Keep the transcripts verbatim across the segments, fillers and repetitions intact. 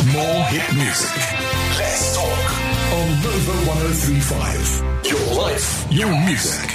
More hit music. Let's talk on Nova one oh three point five. Your life, your music.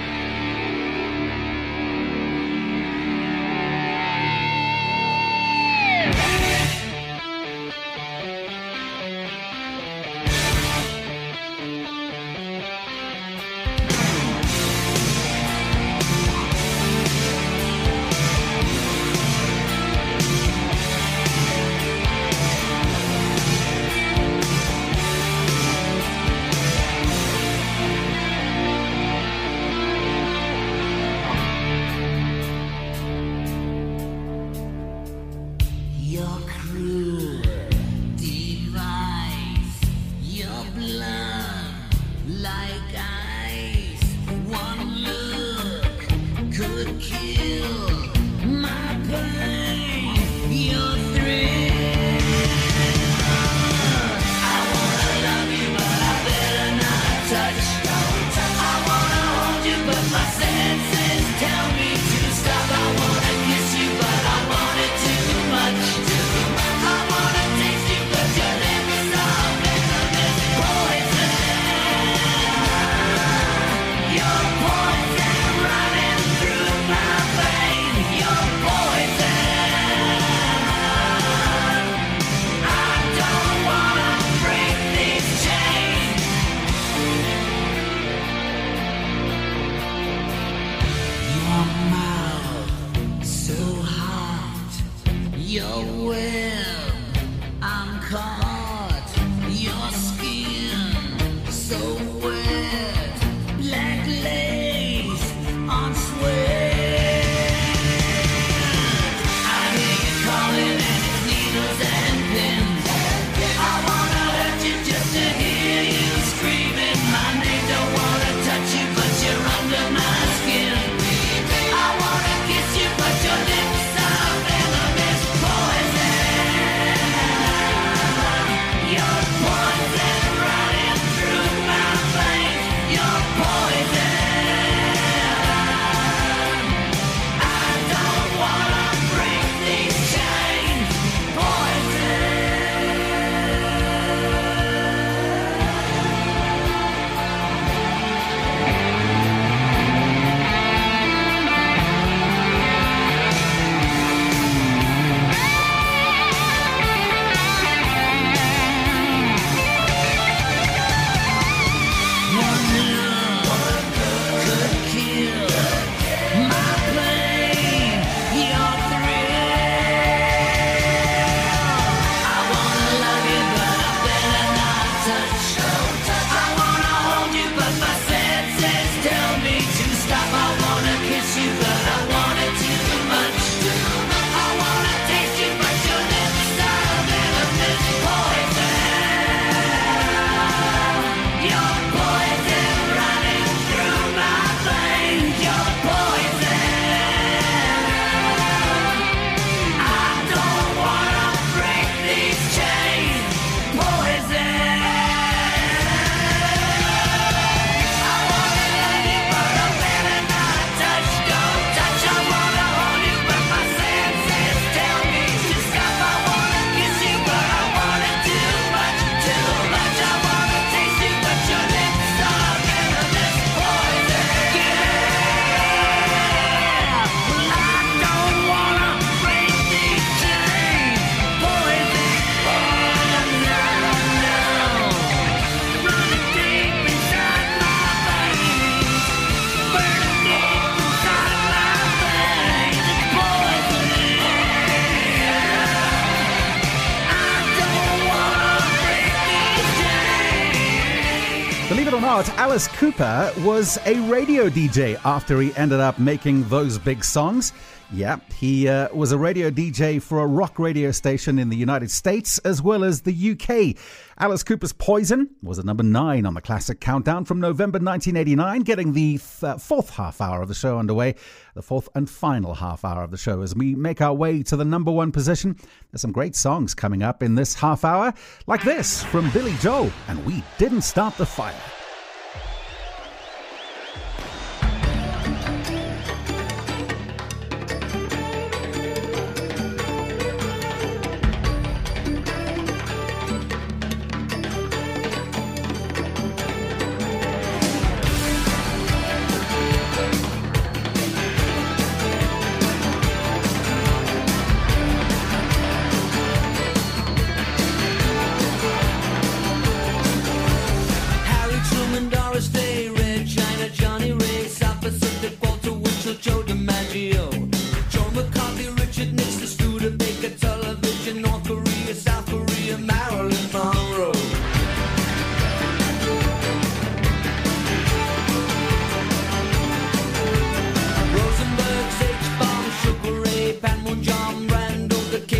Alice Cooper was a radio D J after he ended up making those big songs. Yeah, he uh, was a radio D J for a rock radio station in the United States as well as the U K. Alice Cooper's Poison was at number nine on the Classic Countdown from November nineteen eighty-nine, getting the th- uh, fourth half hour of the show underway, the fourth and final half hour of the show. As we make our way to the number one position, there's some great songs coming up in this half hour, like this from Billy Joel, and We Didn't Start the Fire.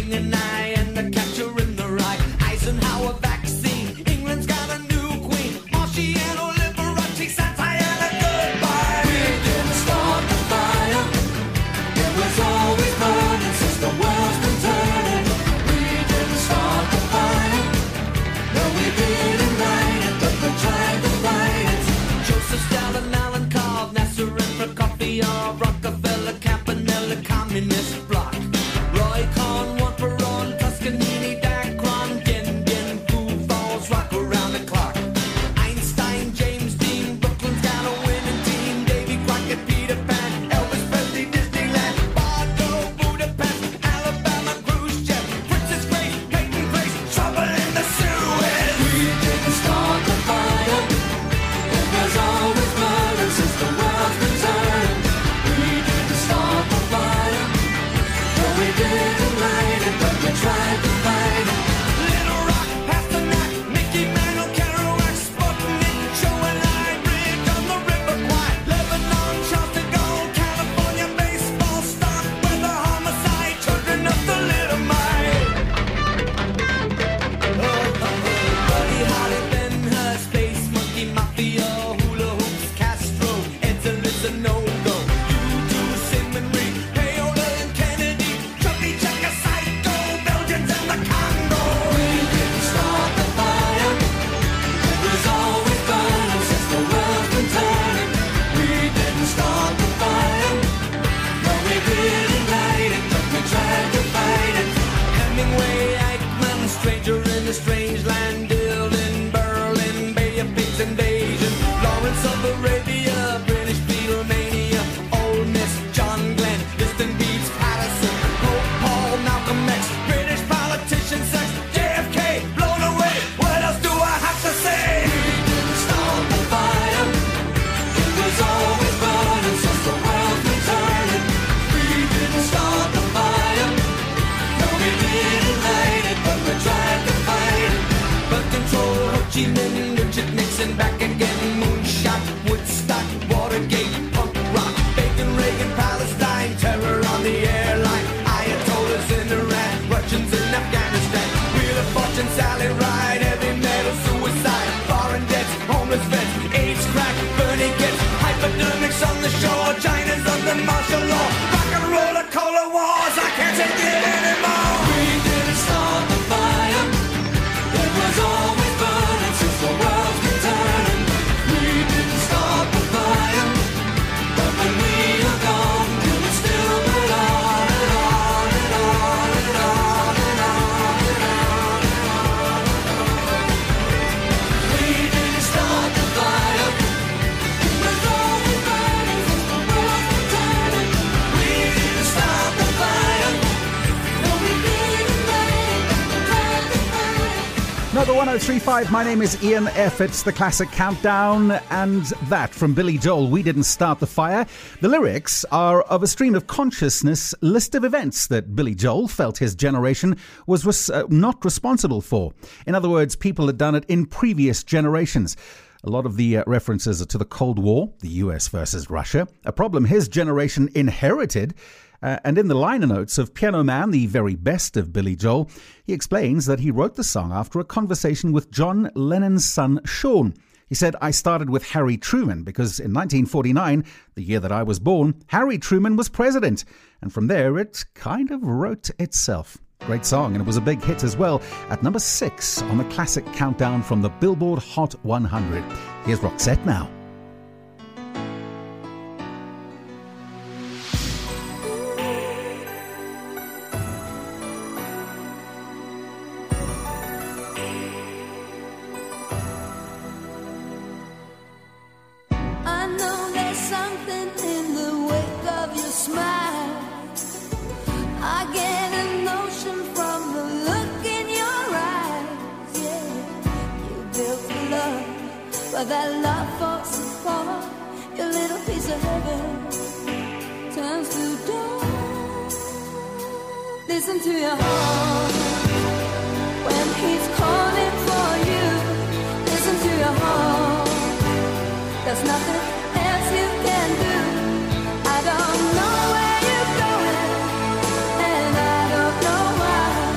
blinking an eye and the capture in the right. Eisenhower vaccine, England's got a new queen. Marciano, Liberace, Santayana, goodbye. We didn't start the fire. It was always burning since the world's been turning. We didn't start the fire. No, we didn't light it, but we tried to fight it. Joseph Stalin, Alan Carl, Nasser and Prokofiev, Rockefeller, Campanella, Communist Bloc. Roy Cohn, one for on, Toscanini, Dacron, Gen Gen, Foo Falls, rock around the clock. Einstein, James Dean, Brooklyn's got a winning team. Davy Crockett, Peter Pan, Elvis Presley, Disneyland, Bordeaux, Budapest, Alabama, Khrushchev, Princess Grace, Peyton Place, trouble in the Suez. We didn't start the fire. It was always burning since the world's been turning. We didn't start the fire. No, we didn't light it, but we tried to fight it. Little Rock, Pasternak, Mickey Mantle, Kerouac, Sputnik, Joe and I, rigged on the River Kwai. Lebanon, Charles de Gaulle, California, baseball, stock, weather, homicide, children of the Little Mile. Oh, oh, oh. Buddy Holly, Ben Hur, Space Monkey, Mafia, Hula Hoops, Castro, Edson, a no-go. You do Simon Reed, Payola and Kennedy, Chubby Checker, Psycho, Belgians and the Congo. We didn't start the fire. It was always burning since the world's been turning. We didn't start the fire. No, we didn't light it, but we tried to fight it. Hemingway, Eichmann, stranger in a strange land, Dylan, Berlin, Bay of Pigs invasion, Lawrence of Arabia, British Beatlemania, Ole Miss, John Glenn, Liston Beats, Patterson, Pope Paul, Malcolm X, British politician, sex, J F K, blown away. What else do I have to say? We didn't start the fire. It was always burning since the world's been turning. We didn't start the fire. No, we didn't light it, but we tried to fight it. But control, Ho Chi Minh, Richard Nixon, back again, moonshot, Woodstock, Watergate, punk rock, Bacon, Reagan, Palestine, terror on the airline, Ayatollahs in Iran, Russians in Afghanistan, Wheel of Fortune, Sally Ride, heavy metal, suicide, foreign debts, homeless vets, AIDS, crack, Bernie gets, hypodermics on the shore, China's under martial law, rock and roller, cola wars, I can't take it anymore. We didn't start the fire. It was always burning since the world's been turning. We didn't start the fire, but when we are gone, it will still burn on and on and on and on and on and on and on. We didn't start the fire. It was always burning since the world's been turning. We didn't start the fire. No, we didn't light it, but we tried to fight it. Another one oh three point five. My name is Ian F. It's the classic countdown, and that from Billy Joel, We Didn't Start the Fire. The lyrics are of a stream of consciousness list of events that Billy Joel felt his generation was res- uh, not responsible for. In other words, people had done it in previous generations. A lot of the uh, references are to the Cold War, the U S versus Russia, a problem his generation inherited. Uh, and in the liner notes of Piano Man, the very best of Billy Joel, he explains that he wrote the song after a conversation with John Lennon's son, Sean. He said, I started with Harry Truman because in nineteen forty-nine, the year that I was born, Harry Truman was president. And from there, it kind of wrote itself. Great song, and it was a big hit as well at number six on the classic countdown from the Billboard Hot one hundred. Here's Roxette now. I know there's something in the wake of your smile. I get a notion from the look in your eyes. Yeah, you built the love, but that love falls apart. Your little piece of heaven turns to dawn. Listen to your heart when he's calling for you. Listen to your heart. There's nothing else you can do. I don't know where you're going, and I don't know why.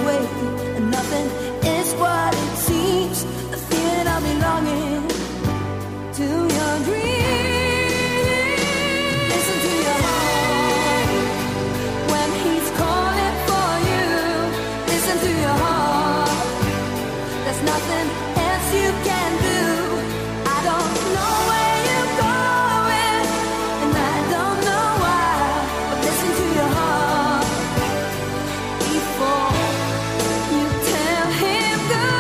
away, and nothing is what it seems. The feeling of belonging to your dreams. Listen to your heart when he's calling for you. Listen to your heart. There's nothing else you can do. I don't know where you're going, and I don't know why, but listen to your heart before you tell him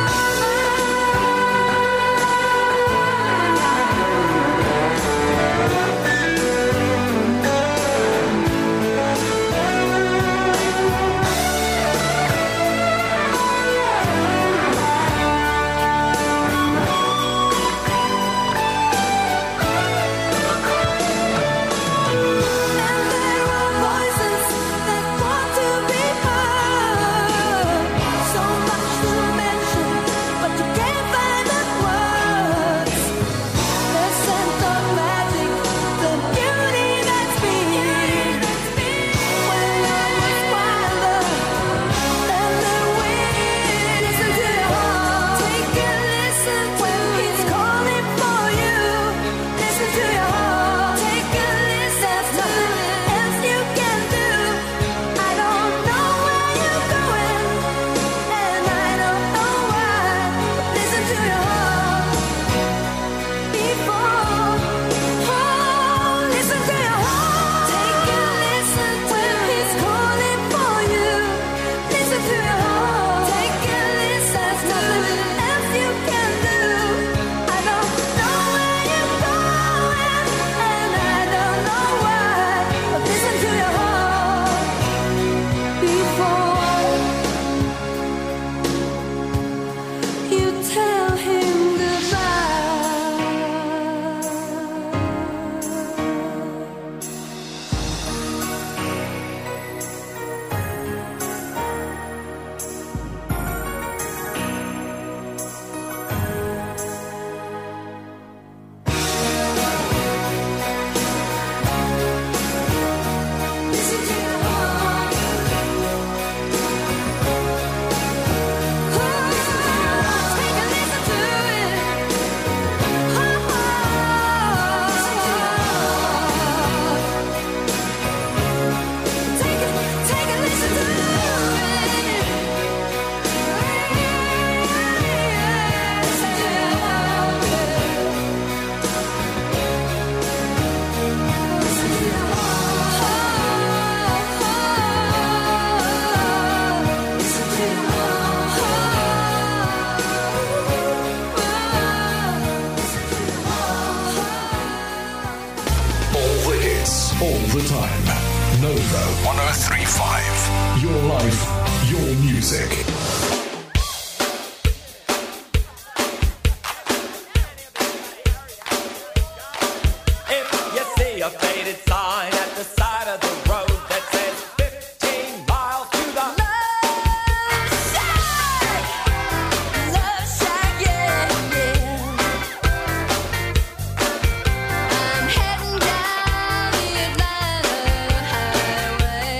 all the time. Nova one oh three point five. Your life, your music. If you see a faded sign at the side of the road that says fifteen miles to the Love Shack, Love Shack, yeah, yeah. I'm heading down the Atlanta highway,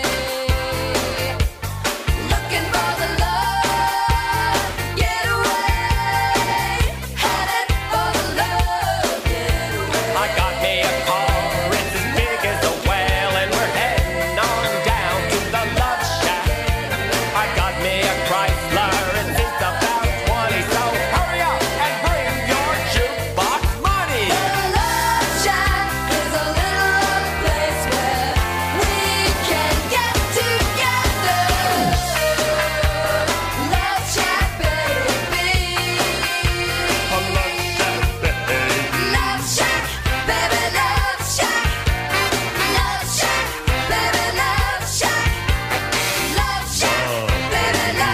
looking for the love getaway, headed for the love getaway. I got me a car, it's as big as a whale, and we're heading on down to the Love Shack. I got me a Chrysler, and it's about twenty, so hurry up and bring your jukebox money. The Love Shack is a little old place where we can get together. Love Shack, baby. Love Shack, baby, Love Shack. Love Shack, baby, Love Shack. Love Shack, baby, Love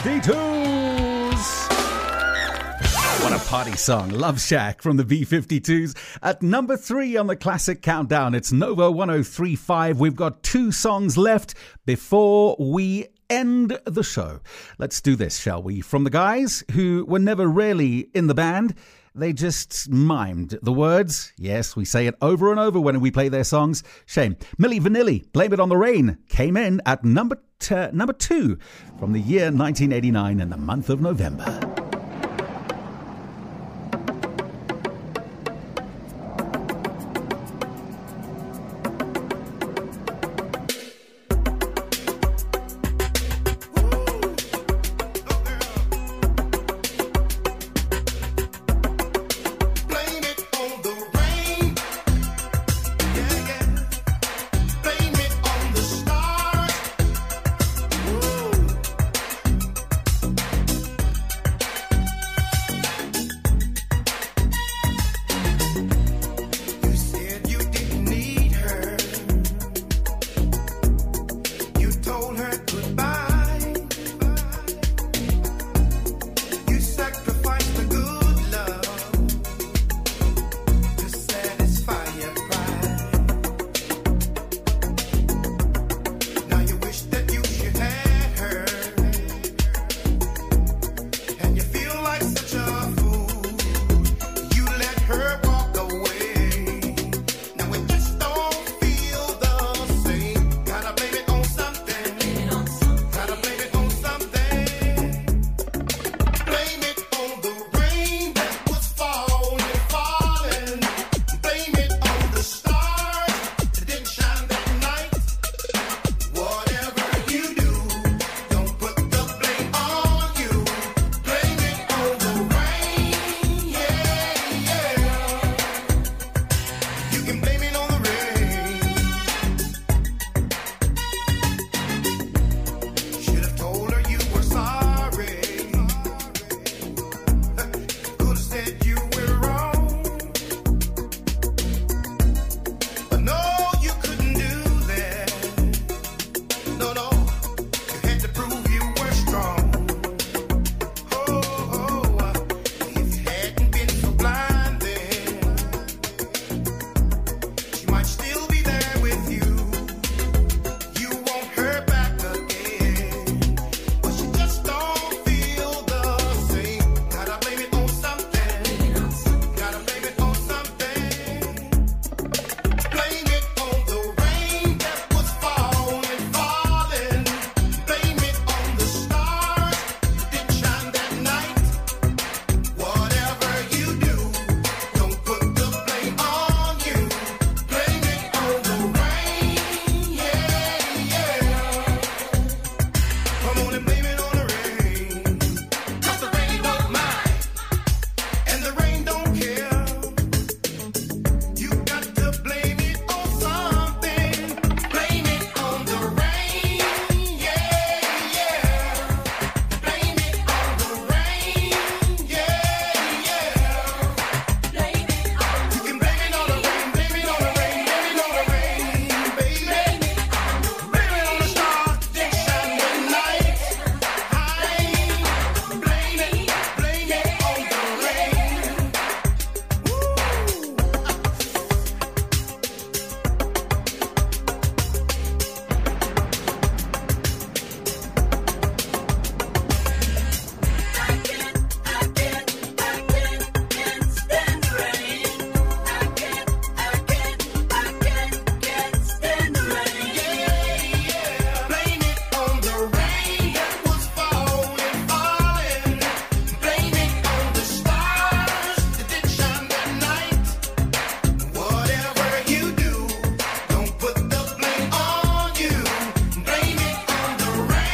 fifty-twos. What a party song. Love Shack from the B fifty-twos. At number three on the classic countdown, it's Nova one oh three point five. We've got two songs left before we end the show. Let's do this, shall we? From the guys who were never really in the band, they just mimed the words. Yes, we say it over and over when we play their songs. Shame. Milli Vanilli, Blame It on the Rain, came in at number, t- number two from the year nineteen eighty-nine in the month of November.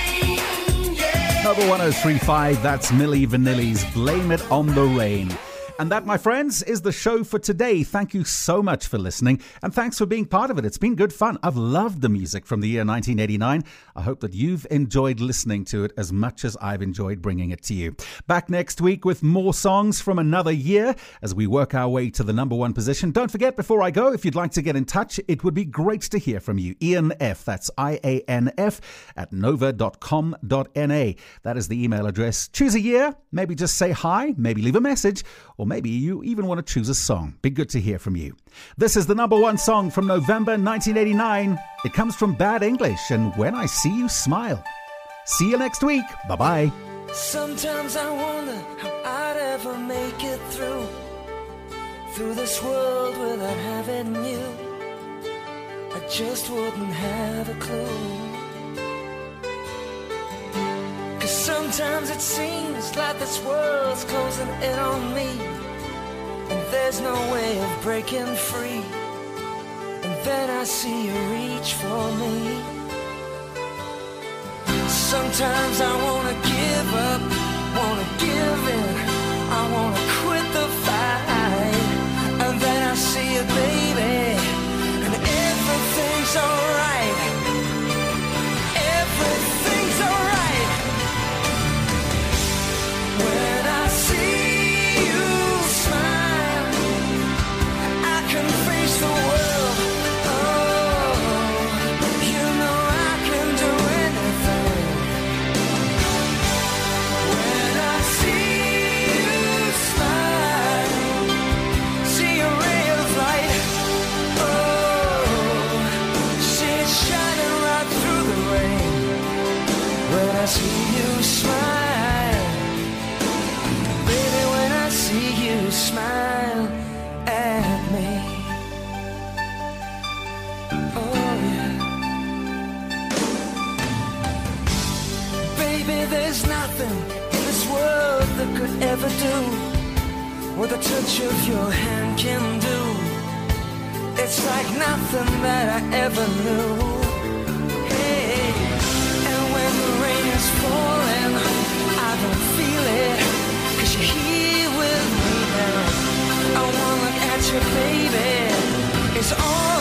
one oh three point five, that's Milli Vanilli's Blame It on the Rain. And that, my friends, is the show for today. Thank you so much for listening, and thanks for being part of it. It's been good fun. I've loved the music from the year nineteen eighty-nine. I hope that you've enjoyed listening to it as much as I've enjoyed bringing it to you. Back next week with more songs from another year as we work our way to the number one position. Don't forget, before I go, if you'd like to get in touch, it would be great to hear from you. Ian F, that's I A N F, at nova dot com dot N A. That is the email address. Choose a year, maybe just say hi, maybe leave a message, or maybe you even want to choose a song. Be good to hear from you. This is the number one song from November nineteen eighty-nine. It comes from Bad English and When I See You Smile. See you next week. Bye-bye. Sometimes I wonder how I'd ever make it through Through this world without having you. I just wouldn't have a clue. Cause sometimes it seems like this world's closing in on me, and there's no way of breaking free. And then I see you reach for me. Sometimes I wanna give up, wanna give in, I wanna quit the fight. And then I see you, baby, and everything's alright. Everything's alright. When I see you smile, I can face the world. Oh, you know I can do anything. When I see you smile, see a ray of light. Oh, see it shining right through the rain. When I see you smile, see you smile at me. Oh yeah. Baby, there's nothing in this world that could ever do what the touch of your hand can do. It's like nothing that I ever knew. Hey, and when the rain is falling, I don't feel it, cause you're here with me now. I wanna look at you, baby. It's all